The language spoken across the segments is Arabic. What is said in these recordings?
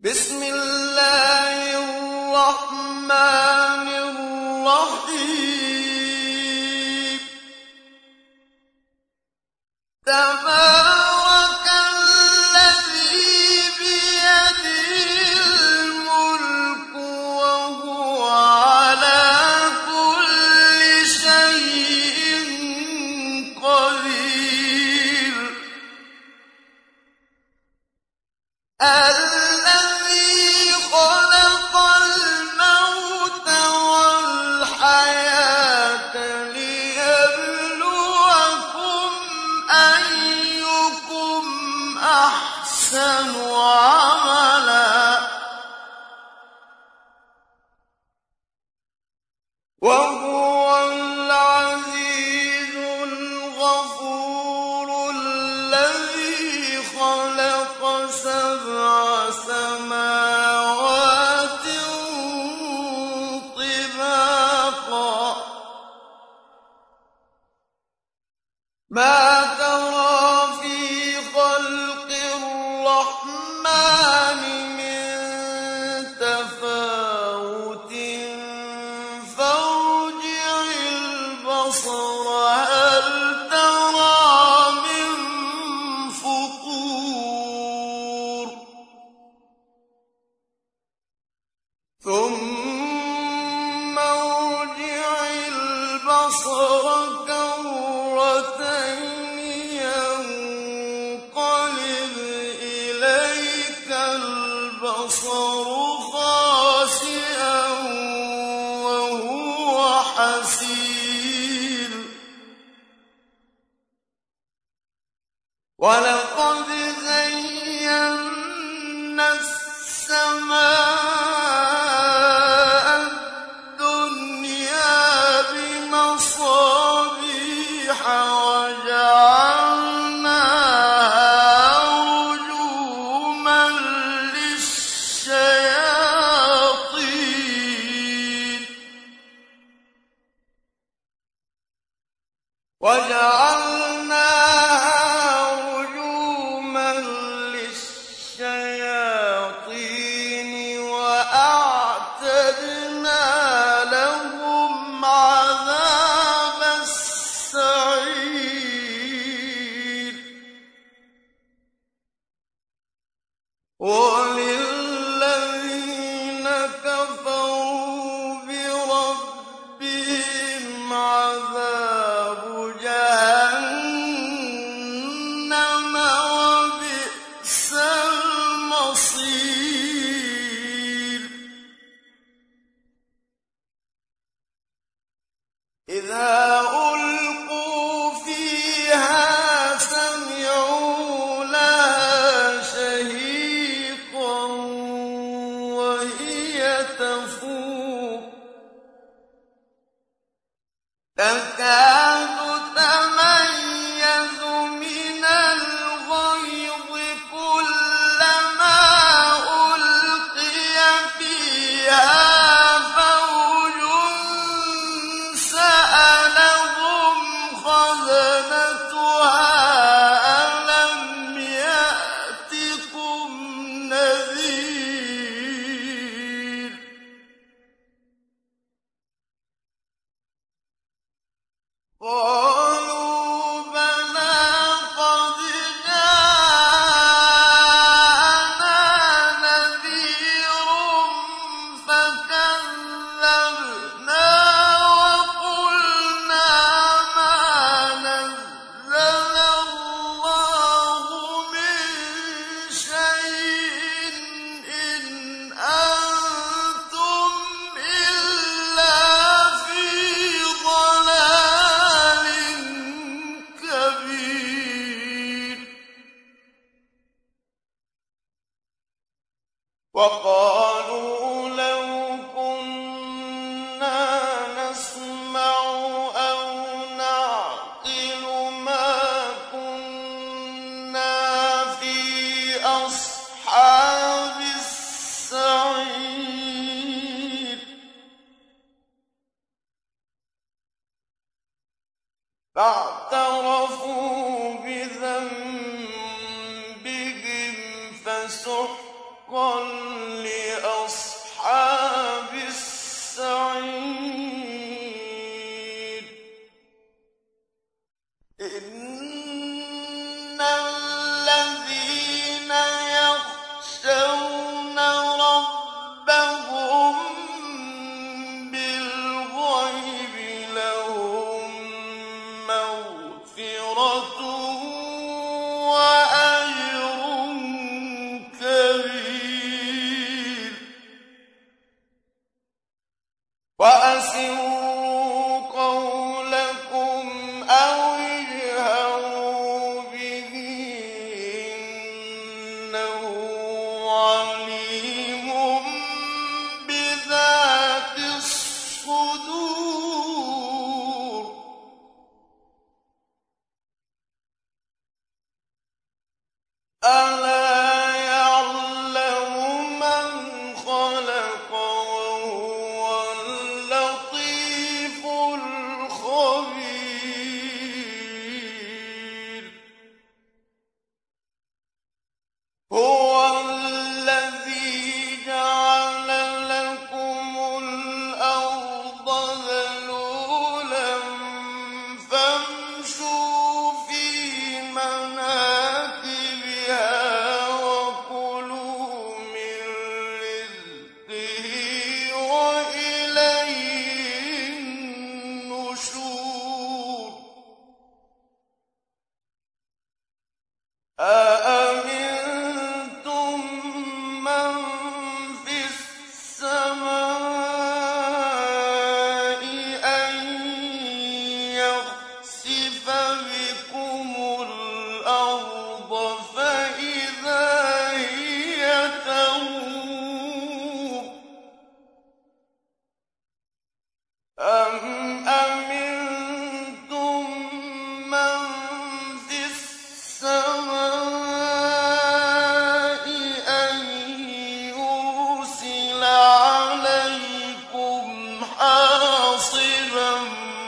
بسم الله الرحمن الرحيم تبارك الذي بيده الملك وهو على كل شيء قدير الذي خلق الموت والحياة ليبلوكم أيكم أحسن عملا وهو العزيز الغفور الذي خلق سبع سماوات طباقا ما ترى في خلق الرحمن من تفاوت فارجع البصر هل ترى من فطور ثم ارجع البصر كرتين ينقلب إليك البصر خاسئا وهو حسير ولقد زينا السماء الدنيا بمصابيح وجعلناها رجوما للشياطين وأعتدنا لهم عذاب السعير وللذين كفروا بربهم عذاب جهنم وبئس المصير إذا ألقوا فيها سمعوا لها شهيقا وهي تفور تكاد تميز من الغيظ كلما ألقي فيها فوج سألهم خزنتها ألم يأتكم نذير قالوا بلى قد جاءنا نذير فكذبنا وقلنا ما نزل الله من شيء إن أنتم إلا في ضلال كبير وقالوا لو كنا نسمع أو نعقل ما كنا في أصحاب السعير فاعترفوا بذنبهم فسحقا لأصحاب السعير إن الذين يخشون ربهم بالغيب لهم مغفرة وأجر كبير وأسروا قولكم أو اجهروا به إنه عليم بذات الصدور ألا يعلم من خلق وهو اللطيف الخبير هو الذي جعل لكم الأرض ذلولا فامشوا في مناكبها وكلوا من رزقه وإليه النشور أأمنتم من في السماء أن يخسف بكم الأرض فإذا هي تمور أم أمنتم من في السماء أن يرسل عليكم حاصبا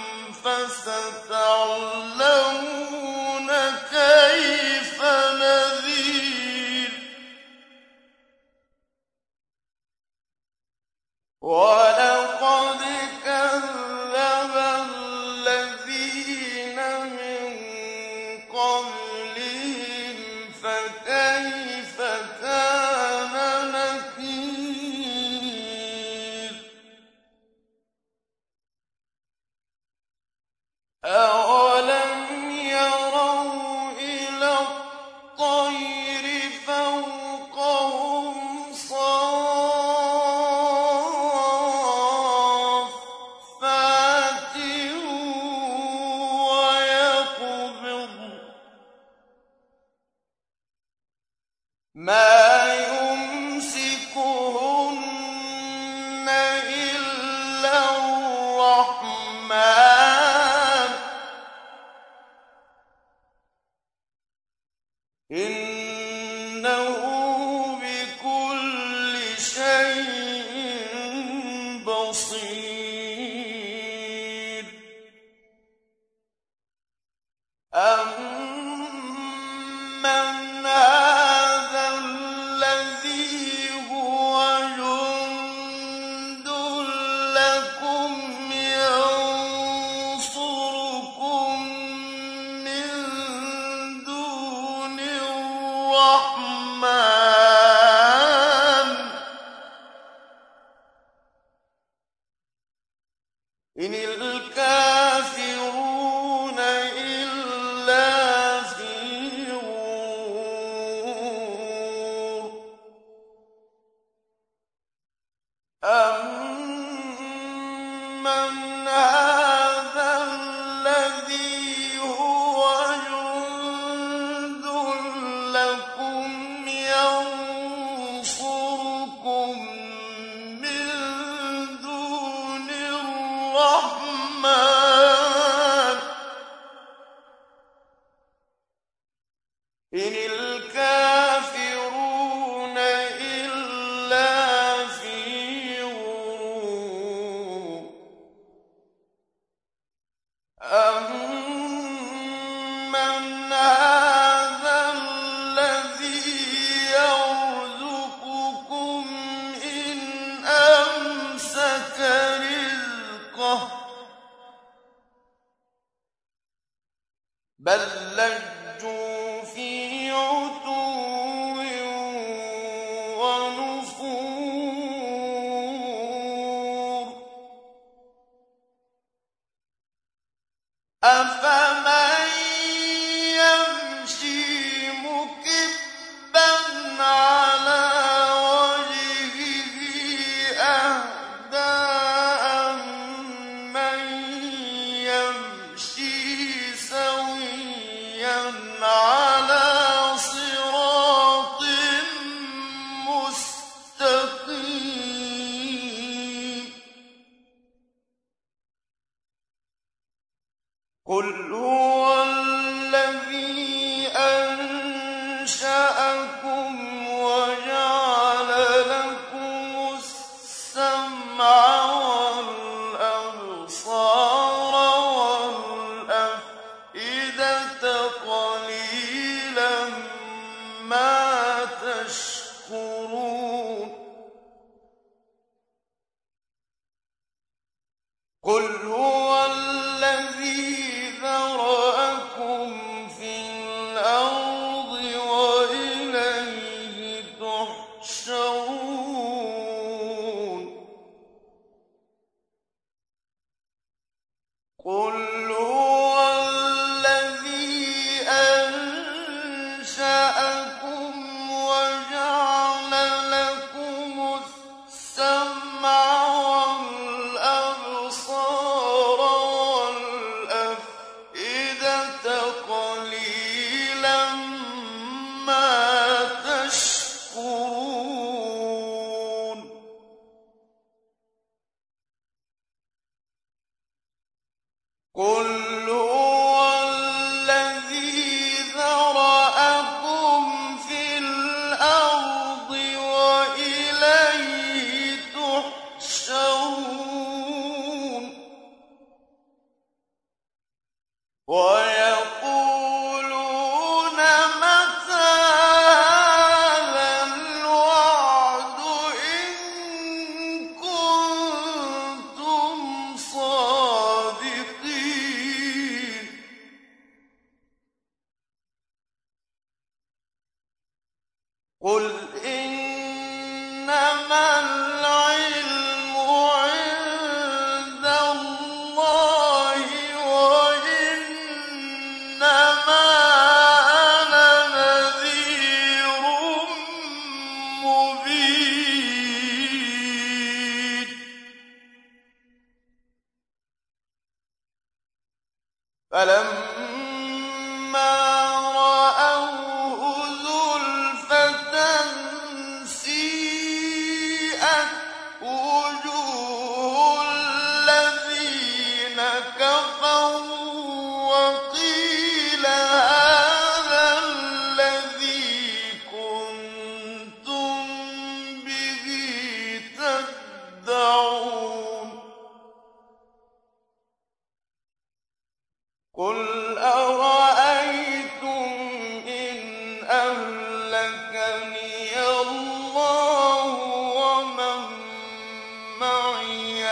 فستعلمون كيف نذير ولقد كذب الذين من قبلهم فكيف كان نكير أولم يروا إلى الطير فوقهم صافات ويقبضن ما يمسكهن إلا الرحمن إنه بكل شيء بصير أمن هذا الذي هو جند لكم ينصركم من دون الرحمن إن الكافرون إلا في غرور أمن هذا الذي هو جند لكم ينصركم من دون الرحمن ونفور أفمن يمشي مكبا على وجهه أهدى أمن يمشي سويا على صراط مستقيم قل هو الذي أنشأكم وجعل لكم السمع والأبصار والأفئدة قليلا ما تشكرون قل هو الذي ذرأكم في الأرض وإليه تحشرون قل هو الذي أنشأكم وجعل لكم السمع والأبصار والأفئدة قليلا ما تشكرون قل هو الذي ذرأكم في الأرض وإليه تحشرون ويقولون متى هذا الوعد إن كنتم صادقين قل إنما العلم عند الله وإنما أنا نذير مبين فلما رأوه زلفة سيئت وجوه الذين كفروا وقيل هذا الذي كنتم به تدعون قل أرأيتم إن أهلكني الله ومن معي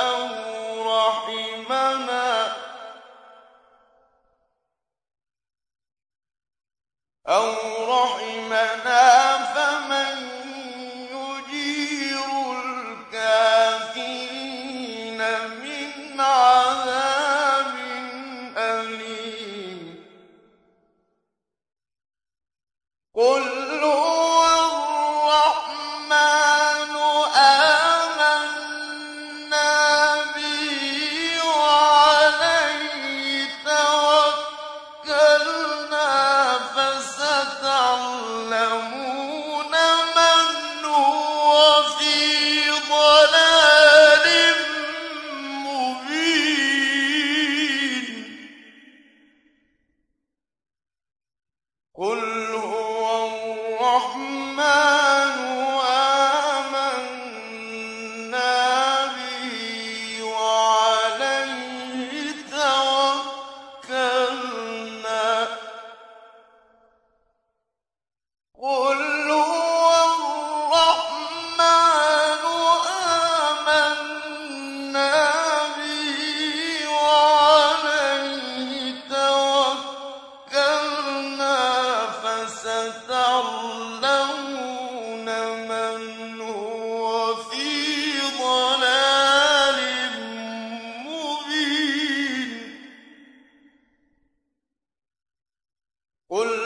أو رحمنا فمن يجير الكافرين من عذاب أليم قل هو الرحمن آمنا به وعليه توكلنا فستعلمون من هو في ضلال مبين قل هو الرحمن آمنا به وعليه توكلنا قل هو الرحمن آمنا به وعليه توكلنا فستعلمون من قل